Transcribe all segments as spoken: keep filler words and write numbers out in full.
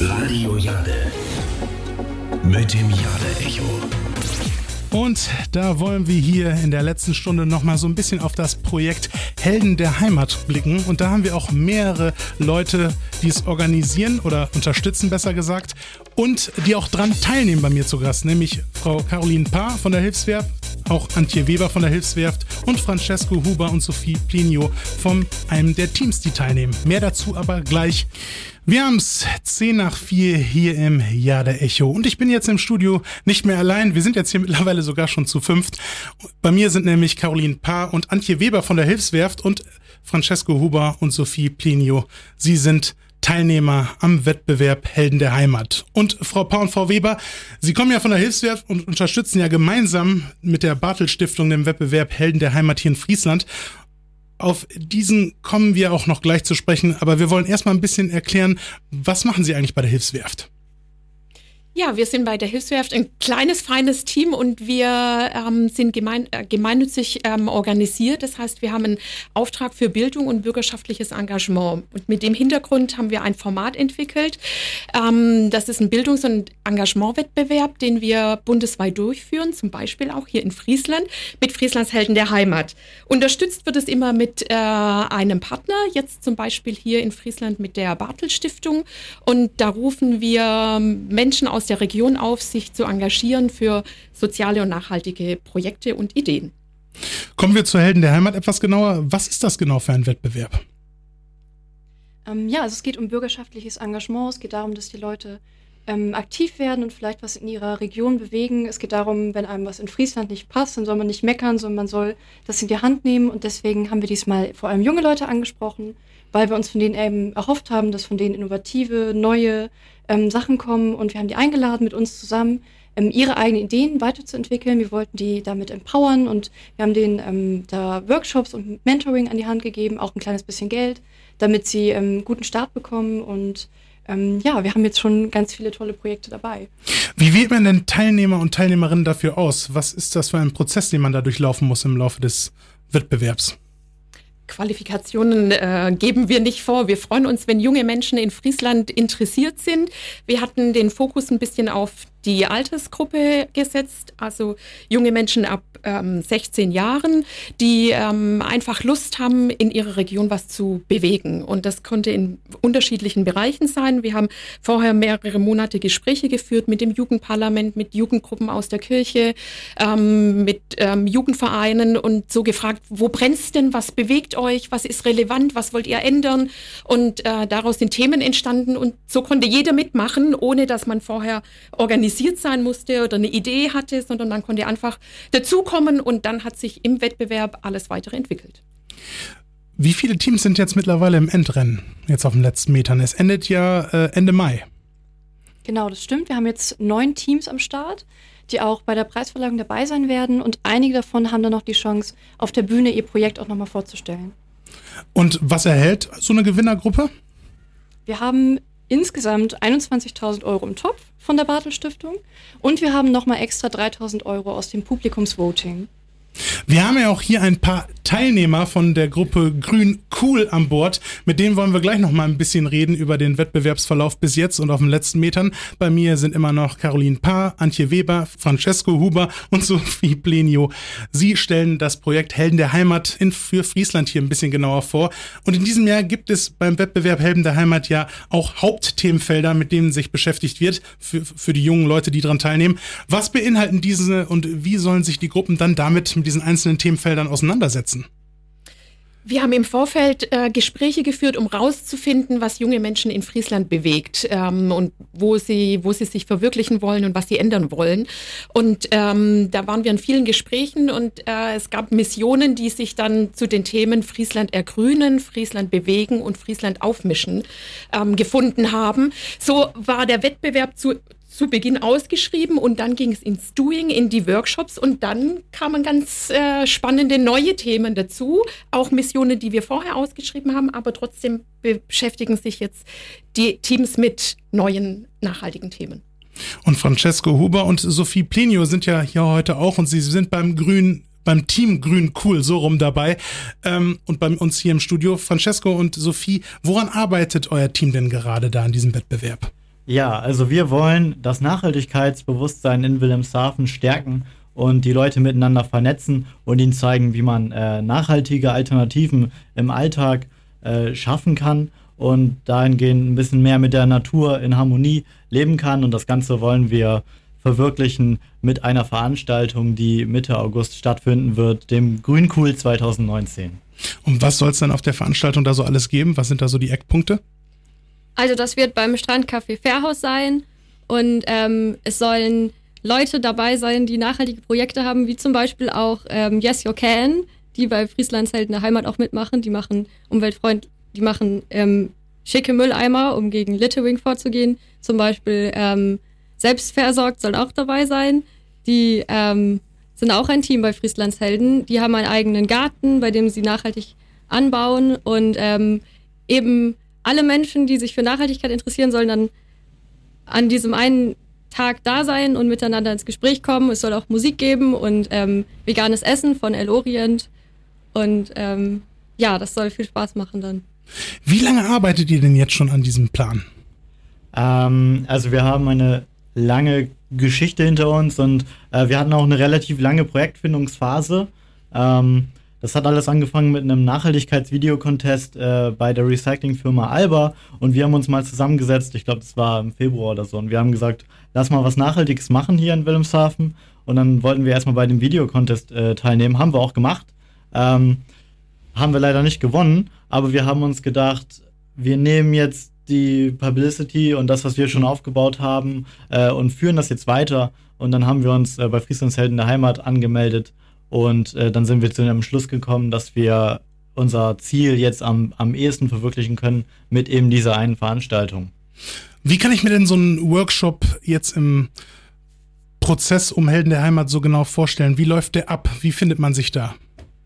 Radio Jade mit dem Jade-Echo. Und da wollen wir hier in der letzten Stunde nochmal so ein bisschen auf das Projekt Helden der Heimat blicken. Und da haben wir auch mehrere Leute, die es organisieren oder unterstützen, besser gesagt, und die auch dran teilnehmen bei mir zu Gast, nämlich Frau Caroline Paar von der Hilfswerft, auch Antje Weber von der Hilfswerft und Francesco Huber und Sophie Plinio von einem der Teams, die teilnehmen. Mehr dazu aber gleich. Wir haben es zehn nach vier hier im Jade-Echo und ich bin jetzt im Studio nicht mehr allein. Wir sind jetzt hier mittlerweile sogar schon zu fünft. Bei mir sind nämlich Caroline Paar und Antje Weber von der Hilfswerft und Francesco Huber und Sophie Plinio. Sie sind Teilnehmer am Wettbewerb Helden der Heimat. Und Frau Paar und Frau Weber, Sie kommen ja von der Hilfswerft und unterstützen ja gemeinsam mit der Bartel-Stiftung den Wettbewerb Helden der Heimat hier in Friesland. Auf diesen kommen wir auch noch gleich zu sprechen, aber wir wollen erstmal ein bisschen erklären, was machen Sie eigentlich bei der Hilfswerft? Ja, wir sind bei der Hilfswerft ein kleines, feines Team und wir ähm, sind gemein, äh, gemeinnützig ähm, organisiert. Das heißt, wir haben einen Auftrag für Bildung und bürgerschaftliches Engagement. Und mit dem Hintergrund haben wir ein Format entwickelt. Ähm, das ist ein Bildungs- und Engagementwettbewerb, den wir bundesweit durchführen, zum Beispiel auch hier in Friesland mit Frieslands Helden der Heimat. Unterstützt wird es immer mit äh, einem Partner, jetzt zum Beispiel hier in Friesland mit der Bartel-Stiftung. Und da rufen wir Menschen aus der Region auf, sich zu engagieren für soziale und nachhaltige Projekte und Ideen. Kommen wir zu Helden der Heimat etwas genauer. Was ist das genau für ein Wettbewerb? Ähm, ja, also es geht um bürgerschaftliches Engagement. Es geht darum, dass die Leute ähm, aktiv werden und vielleicht was in ihrer Region bewegen. Es geht darum, wenn einem was in Friesland nicht passt, dann soll man nicht meckern, sondern man soll das in die Hand nehmen. Und deswegen haben wir diesmal vor allem junge Leute angesprochen, weil wir uns von denen eben erhofft haben, dass von denen innovative, neue ähm, Sachen kommen. Und wir haben die eingeladen, mit uns zusammen ähm, ihre eigenen Ideen weiterzuentwickeln. Wir wollten die damit empowern und wir haben denen ähm, da Workshops und Mentoring an die Hand gegeben, auch ein kleines bisschen Geld, damit sie ähm, einen guten Start bekommen. Und ähm, ja, wir haben jetzt schon ganz viele tolle Projekte dabei. Wie wählt man denn Teilnehmer und Teilnehmerinnen dafür aus? Was ist das für ein Prozess, den man da durchlaufen muss im Laufe des Wettbewerbs? Qualifikationen äh, geben wir nicht vor. Wir freuen uns, wenn junge Menschen in Friesland interessiert sind. Wir hatten den Fokus ein bisschen auf die Altersgruppe gesetzt, also junge Menschen ab ähm, sechzehn Jahren, die ähm, einfach Lust haben, in ihrer Region was zu bewegen. Und das konnte in unterschiedlichen Bereichen sein. Wir haben vorher mehrere Monate Gespräche geführt mit dem Jugendparlament, mit Jugendgruppen aus der Kirche, ähm, mit ähm, Jugendvereinen und so gefragt, wo brennt's denn, was bewegt euch, was ist relevant, was wollt ihr ändern? Und äh, daraus sind Themen entstanden und so konnte jeder mitmachen, ohne dass man vorher organisiert sein musste oder eine Idee hatte, sondern man konnte einfach dazukommen und dann hat sich im Wettbewerb alles weitere entwickelt. Wie viele Teams sind jetzt mittlerweile im Endrennen, jetzt auf den letzten Metern? Es endet ja äh, Ende Mai. Genau, das stimmt. Wir haben jetzt neun Teams am Start, die auch bei der Preisverleihung dabei sein werden und einige davon haben dann noch die Chance, auf der Bühne ihr Projekt auch nochmal vorzustellen. Und was erhält so eine Gewinnergruppe? Wir haben insgesamt einundzwanzigtausend Euro im Topf von der Bartel-Stiftung und wir haben nochmal extra dreitausend Euro aus dem Publikumsvoting. Wir haben ja auch hier ein paar Teilnehmer von der Gruppe Grün Cool an Bord. Mit denen wollen wir gleich noch mal ein bisschen reden über den Wettbewerbsverlauf bis jetzt und auf den letzten Metern. Bei mir sind immer noch Caroline Paar, Antje Weber, Francesco Huber und Sophie Plinio. Sie stellen das Projekt Helden der Heimat in, für Friesland hier ein bisschen genauer vor. Und in diesem Jahr gibt es beim Wettbewerb Helden der Heimat ja auch Hauptthemenfelder, mit denen sich beschäftigt wird für, für die jungen Leute, die daran teilnehmen. Was beinhalten diese und wie sollen sich die Gruppen dann damit mit diesen einzelnen Themenfeldern auseinandersetzen? Wir haben im Vorfeld äh, Gespräche geführt, um rauszufinden, was junge Menschen in Friesland bewegt ähm, und wo sie, wo sie sich verwirklichen wollen und was sie ändern wollen. Und ähm, da waren wir in vielen Gesprächen und äh, es gab Missionen, die sich dann zu den Themen Friesland ergrünen, Friesland bewegen und Friesland aufmischen ähm, gefunden haben. So war der Wettbewerb zu zu Beginn ausgeschrieben und dann ging es ins Doing, in die Workshops und dann kamen ganz äh, spannende neue Themen dazu, auch Missionen, die wir vorher ausgeschrieben haben, aber trotzdem beschäftigen sich jetzt die Teams mit neuen nachhaltigen Themen. Und Francesco Huber und Sophie Plinio sind ja hier heute auch und sie sind beim Grün beim Team Grün Cool so rum dabei ähm, und bei uns hier im Studio. Francesco und Sophie, woran arbeitet euer Team denn gerade da an diesem Wettbewerb? Ja, also wir wollen das Nachhaltigkeitsbewusstsein in Wilhelmshaven stärken und die Leute miteinander vernetzen und ihnen zeigen, wie man äh, nachhaltige Alternativen im Alltag äh, schaffen kann und dahingehend ein bisschen mehr mit der Natur in Harmonie leben kann. Und das Ganze wollen wir verwirklichen mit einer Veranstaltung, die Mitte August stattfinden wird, dem Grünkohl zwanzig neunzehn. Und was soll es dann auf der Veranstaltung da so alles geben? Was sind da so die Eckpunkte? Also das wird beim Strandcafé Fairhaus sein und ähm, es sollen Leute dabei sein, die nachhaltige Projekte haben, wie zum Beispiel auch ähm, Yes You Can, die bei Frieslands Helden der Heimat auch mitmachen. Die machen Umweltfreund, die machen ähm, schicke Mülleimer, um gegen Littering vorzugehen. Zum Beispiel ähm, Selbstversorgt soll auch dabei sein. Die ähm, sind auch ein Team bei Frieslands Helden. Die haben einen eigenen Garten, bei dem sie nachhaltig anbauen und ähm, eben alle Menschen, die sich für Nachhaltigkeit interessieren, sollen dann an diesem einen Tag da sein und miteinander ins Gespräch kommen. Es soll auch Musik geben und ähm, veganes Essen von El Orient. Und ähm, ja, das soll viel Spaß machen dann. Wie lange arbeitet ihr denn jetzt schon an diesem Plan? Ähm, also wir haben eine lange Geschichte hinter uns und äh, wir hatten auch eine relativ lange Projektfindungsphase. Ähm, Das hat alles angefangen mit einem Nachhaltigkeitsvideocontest äh, bei der Recyclingfirma Alba und wir haben uns mal zusammengesetzt, ich glaube, das war im Februar oder so, und wir haben gesagt, lass mal was Nachhaltiges machen hier in Wilhelmshaven und dann wollten wir erstmal bei dem Videocontest äh, teilnehmen, haben wir auch gemacht, ähm, haben wir leider nicht gewonnen, aber wir haben uns gedacht, wir nehmen jetzt die Publicity und das, was wir schon aufgebaut haben äh, und führen das jetzt weiter und dann haben wir uns äh, bei Frieslands Helden der Heimat angemeldet. Und äh, dann sind wir zu einem Schluss gekommen, dass wir unser Ziel jetzt am, am ehesten verwirklichen können mit eben dieser einen Veranstaltung. Wie kann ich mir denn so einen Workshop jetzt im Prozess um Helden der Heimat so genau vorstellen? Wie läuft der ab? Wie findet man sich da?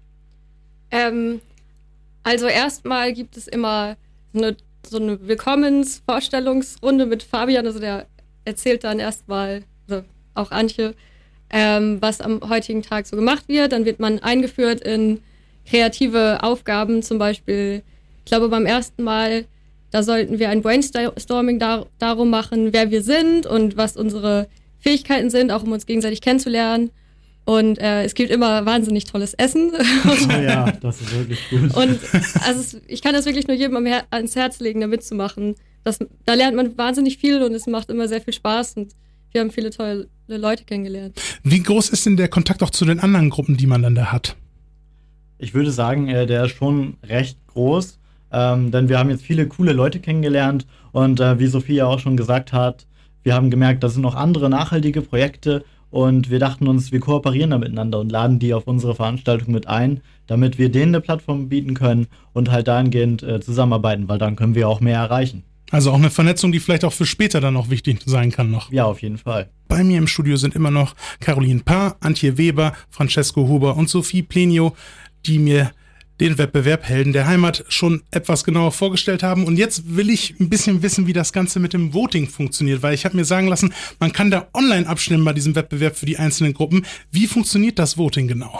Ähm, also erstmal gibt es immer so eine, so eine Willkommensvorstellungsrunde mit Fabian, also der erzählt dann erstmal, also auch Antje, Ähm, was am heutigen Tag so gemacht wird. Dann wird man eingeführt in kreative Aufgaben, zum Beispiel, ich glaube beim ersten Mal, da sollten wir ein Brainstorming dar- darum machen, wer wir sind und was unsere Fähigkeiten sind, auch um uns gegenseitig kennenzulernen. Und äh, es gibt immer wahnsinnig tolles Essen. Oh ja, das ist wirklich gut. Und also es, ich kann das wirklich nur jedem am Her- ans Herz legen, da mitzumachen. Das, da lernt man wahnsinnig viel und es macht immer sehr viel Spaß und wir haben viele tolle Leute kennengelernt. Wie groß ist denn der Kontakt auch zu den anderen Gruppen, die man dann da hat? Ich würde sagen, äh, der ist schon recht groß, ähm, denn wir haben jetzt viele coole Leute kennengelernt und äh, wie Sophia auch schon gesagt hat, wir haben gemerkt, da sind noch andere nachhaltige Projekte und wir dachten uns, wir kooperieren da miteinander und laden die auf unsere Veranstaltung mit ein, damit wir denen eine Plattform bieten können und halt dahingehend äh, zusammenarbeiten, weil dann können wir auch mehr erreichen. Also auch eine Vernetzung, die vielleicht auch für später dann noch wichtig sein kann noch. Ja, auf jeden Fall. Bei mir im Studio sind immer noch Caroline Paar, Antje Weber, Francesco Huber und Sophie Plenio, die mir den Wettbewerb Helden der Heimat schon etwas genauer vorgestellt haben. Und jetzt will ich ein bisschen wissen, wie das Ganze mit dem Voting funktioniert, weil ich habe mir sagen lassen, man kann da online abstimmen bei diesem Wettbewerb für die einzelnen Gruppen. Wie funktioniert das Voting genau?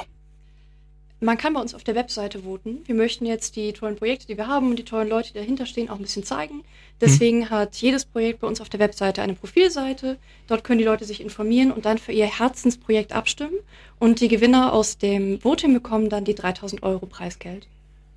Man kann bei uns auf der Webseite voten. Wir möchten jetzt die tollen Projekte, die wir haben und die tollen Leute, die dahinter stehen, auch ein bisschen zeigen. Deswegen mhm. hat jedes Projekt bei uns auf der Webseite eine Profilseite. Dort können die Leute sich informieren und dann für ihr Herzensprojekt abstimmen. Und die Gewinner aus dem Voting bekommen dann die dreitausend Euro Preisgeld.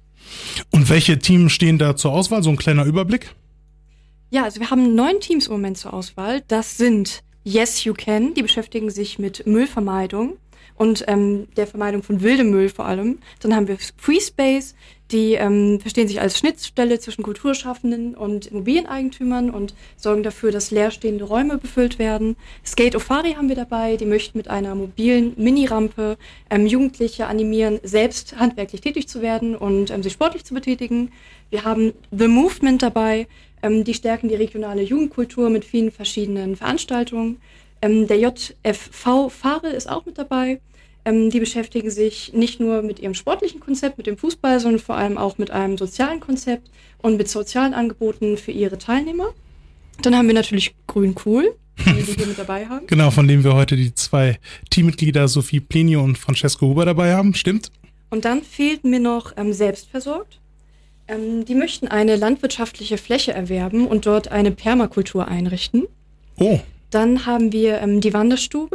Und welche Teams stehen da zur Auswahl? So ein kleiner Überblick? Ja, also wir haben neun Teams im Moment zur Auswahl. Das sind Yes You Can, die beschäftigen sich mit Müllvermeidung und ähm, der Vermeidung von wildem Müll vor allem. Dann haben wir Free Space, die ähm, verstehen sich als Schnittstelle zwischen Kulturschaffenden und Immobilieneigentümern und sorgen dafür, dass leerstehende Räume befüllt werden. Skate Ofari haben wir dabei, die möchten mit einer mobilen Mini-Rampe ähm, Jugendliche animieren, selbst handwerklich tätig zu werden und ähm, sich sportlich zu betätigen. Wir haben The Movement dabei, ähm, die stärken die regionale Jugendkultur mit vielen verschiedenen Veranstaltungen. Ähm, der J F V Farel ist auch mit dabei. Ähm, die beschäftigen sich nicht nur mit ihrem sportlichen Konzept, mit dem Fußball, sondern vor allem auch mit einem sozialen Konzept und mit sozialen Angeboten für ihre Teilnehmer. Dann haben wir natürlich Grünkohl, die, die wir mit dabei haben. Genau, von dem wir heute die zwei Teammitglieder Sophie Plenio und Francesco Huber dabei haben, stimmt? Und dann fehlt mir noch ähm, Selbstversorgt. Ähm, die möchten eine landwirtschaftliche Fläche erwerben und dort eine Permakultur einrichten. Oh. Dann haben wir ähm, die Wanderstube.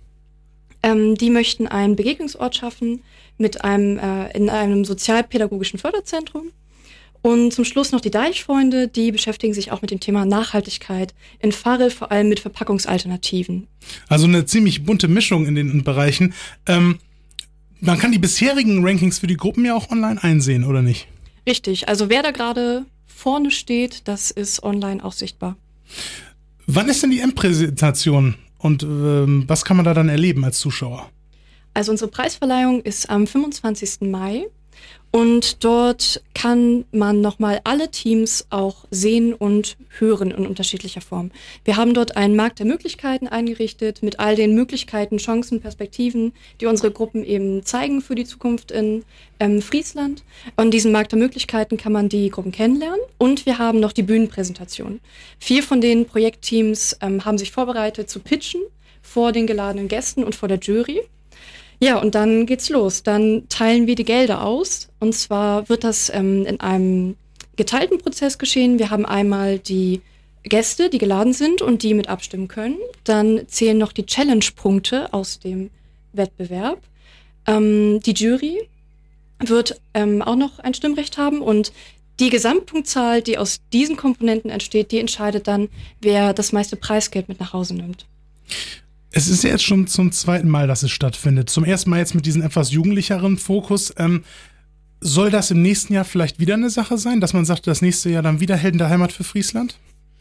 Ähm, die möchten einen Begegnungsort schaffen mit einem, äh, in einem sozialpädagogischen Förderzentrum. Und zum Schluss noch die Deichfreunde, die beschäftigen sich auch mit dem Thema Nachhaltigkeit in Pfarre, vor allem mit Verpackungsalternativen. Also eine ziemlich bunte Mischung in den Bereichen. Ähm, man kann die bisherigen Rankings für die Gruppen ja auch online einsehen, oder nicht? Richtig, also wer da gerade vorne steht, das ist online auch sichtbar. Wann ist denn die Endpräsentation und ähm, was kann man da dann erleben als Zuschauer? Also unsere Preisverleihung ist am fünfundzwanzigsten Mai. Und dort kann man nochmal alle Teams auch sehen und hören in unterschiedlicher Form. Wir haben dort einen Markt der Möglichkeiten eingerichtet mit all den Möglichkeiten, Chancen, Perspektiven, die unsere Gruppen eben zeigen für die Zukunft in ähm, Friesland. Und diesen Markt der Möglichkeiten kann man die Gruppen kennenlernen. Und wir haben noch die Bühnenpräsentation. Vier von den Projektteams ähm, haben sich vorbereitet zu pitchen vor den geladenen Gästen und vor der Jury. Ja, und dann geht's los. Dann teilen wir die Gelder aus. Und zwar wird das ähm, in einem geteilten Prozess geschehen. Wir haben einmal die Gäste, die geladen sind und die mit abstimmen können. Dann zählen noch die Challenge-Punkte aus dem Wettbewerb. Ähm, die Jury wird ähm, auch noch ein Stimmrecht haben und die Gesamtpunktzahl, die aus diesen Komponenten entsteht, die entscheidet dann, wer das meiste Preisgeld mit nach Hause nimmt. Es ist ja jetzt schon zum zweiten Mal, dass es stattfindet. Zum ersten Mal jetzt mit diesem etwas jugendlicheren Fokus. Ähm, soll das im nächsten Jahr vielleicht wieder eine Sache sein, dass man sagt, das nächste Jahr dann wieder Helden der Heimat für Friesland?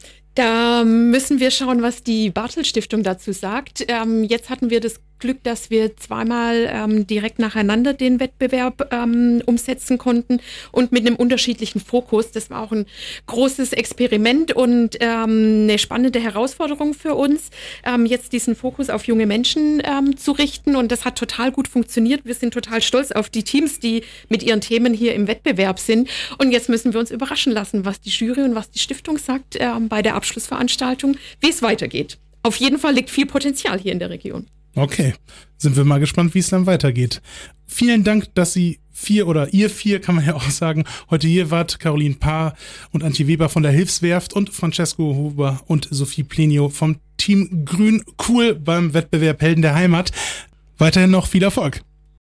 Da müssen wir schauen, was die Bartel-Stiftung dazu sagt. Ähm, jetzt hatten wir das Glück, dass wir zweimal ähm, direkt nacheinander den Wettbewerb ähm, umsetzen konnten und mit einem unterschiedlichen Fokus. Das war auch ein großes Experiment und ähm, eine spannende Herausforderung für uns, ähm, jetzt diesen Fokus auf junge Menschen ähm, zu richten. Und das hat total gut funktioniert. Wir sind total stolz auf die Teams, die mit ihren Themen hier im Wettbewerb sind. Und jetzt müssen wir uns überraschen lassen, was die Jury und was die Stiftung sagt ähm, bei der Abschlussveranstaltung, wie es weitergeht. Auf jeden Fall liegt viel Potenzial hier in der Region. Okay, sind wir mal gespannt, wie es dann weitergeht. Vielen Dank, dass Sie vier oder ihr vier, kann man ja auch sagen, heute hier wart. Caroline Paar und Antje Weber von der Hilfswerft und Francesco Huber und Sophie Plenio vom Team Grün Cool beim Wettbewerb Helden der Heimat. Weiterhin noch viel Erfolg.